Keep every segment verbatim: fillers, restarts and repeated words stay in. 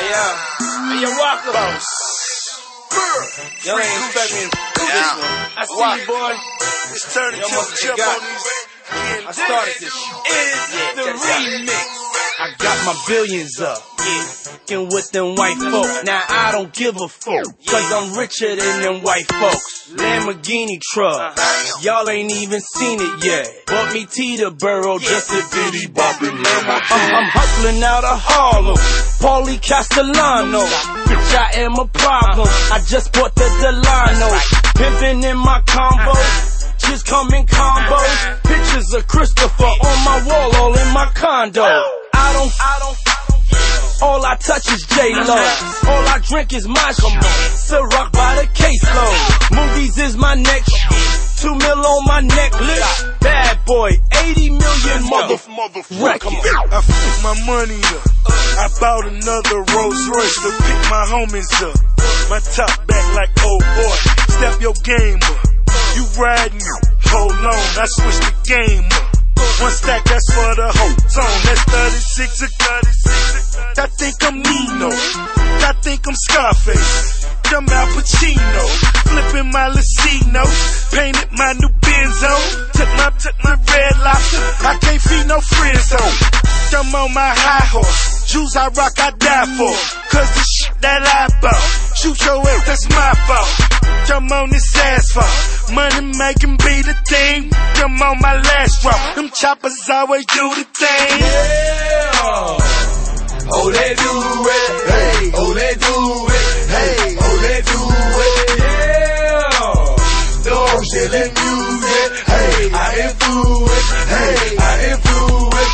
yeah. Hey, yo, Walker. Boss. Y'all ain't expect me to do this one. I see you, boy. It's turning to jump on these. I started this shit. It's the remix. I got my billions up, yeah, fucking with them white folk. Now I don't give a fuck, cause I'm richer than them white folks. Lamborghini truck, y'all ain't even seen it yet. Bought me Teterboro, just a bitty boppin'. I'm, I'm hustling out of Harlem, Paulie Castellano. Bitch, I am a problem, I just bought the Delano. Pimpin' in my combo, just come in combos. Pictures of Christopher on my wall, all in my condo. I don't, I don't, all I touch is J-Lo. All I drink is Mashmo. Ciroc by the caseload. Movies is my next. Two mil on my necklace. Bad boy, eighty million motherfucker. I fucked my money up. I bought another Rolls Royce to pick my homies up. My top back like old boy. Step your game up. You riding, hold on, I switched the game up. One stack, that's for the whole zone. That's thirty-six or thirty-six. I think I'm Nino. I think I'm Scarface. I'm Al Pacino. Flipping my Lucino. Painted my new Benzo. Took my, took my red lobster. I can't feed no friends though. I'm on my high horse. Jewels I rock, I die for. Cause the shit that I bought. Shoot your ass, that's my fault. I'm on this asphalt. Money making be the thing. I'm on my last drop. Them choppers always do the thing. Yeah. Oh, they do it. Hey. Oh, they do it. Hey. Oh, they do it. Yeah. Dog selling music. Hey. I influence. Hey. I influence.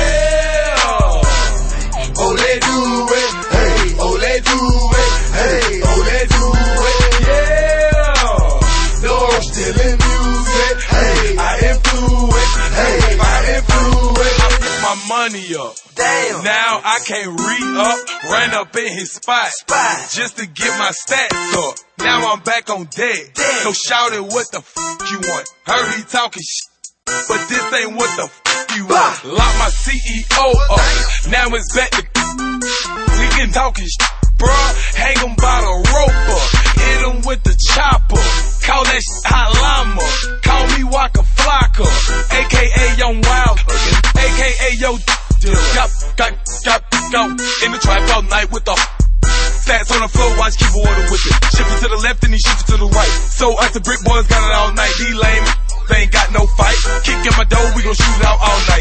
Yeah. Oh, they do it. Hey. Oh, they do it. Hey. Oh, they do it. Yeah. Dog selling music. Hey. I influence. Hey. I influence. I put my money up. Damn. Now I can't re-up, ran up in his spot, Spot. just to get my stats up. Now I'm back on deck. Damn. So shout it, what the f you want? Heard he talking shit, but this ain't what the f you want. Bah. Lock my C E O up. Now it's back to we can talking shit, bruh. Hang him by the rope up. Hit him with the chopper. Call that shit hot llama. Call me Waka Flocka, A K A Young Wild, A K A Yo. Got, got, got, go in the trap all night with the stats on the floor, watch keep order with it. Shift it to the left and he shift it to the right. So us the brick boys got it all night. These lame, they ain't got no fight. Kick in my door, we gon' shoot it out all night.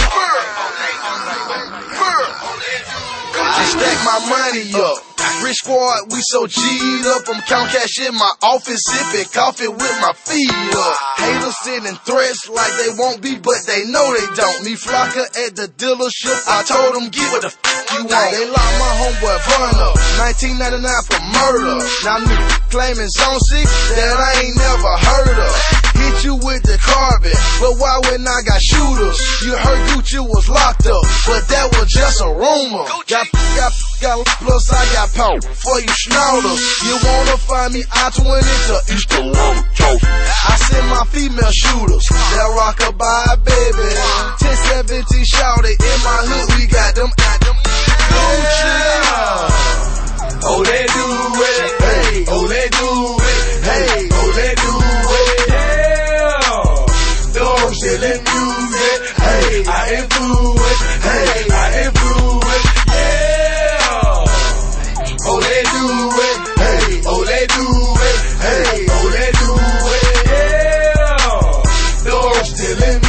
Just stack my money up. Rich squad, we so G'd up. I'm count cash in my office, sipping coffee with my feet up. Haters sending threats like they won't be, but they know they don't. Me Flocka at the dealership, I told them get what the f you want. They locked my homeboy Vaughn up, nineteen ninety-nine for murder. Now niggas claiming zone six that I ain't never heard of. Hit you with the carbon, but why when I got shooters? You heard Gucci was locked up, but that was just a rumor. Got, got, got plus I got power for you schnauzers. You wanna find me I twenty to East Atlanta. I send my female shooters that rock a bye, baby. ten seventeen shouted in my hood, we got them at them Gucci. Oh, they do it. Hey, oh, they do it. Hey, oh, they do it. Yeah. Dog selling music. Hey, I influence. Hey, I influence. Yeah. Oh, they do it. Hey, oh, they do it. Hey, oh, they do it. Yeah. Dog selling